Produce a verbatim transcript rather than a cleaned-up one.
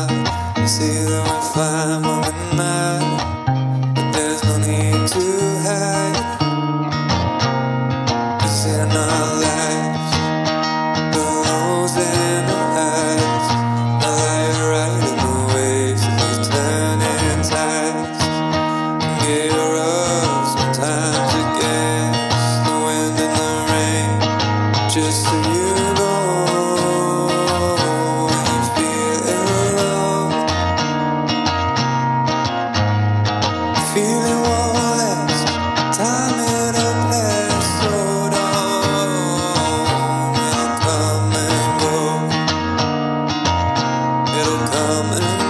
smile. You see that we're fine moving night, but there's no need to hide. It's in our lives, the lows and the highs. The light riding the waves of these turning tides. Gear up sometimes against the wind and the rain, just so you know when you feel alone. Feeling won't last, time it'll pass, so don't. It'll come and go, it'll come and go.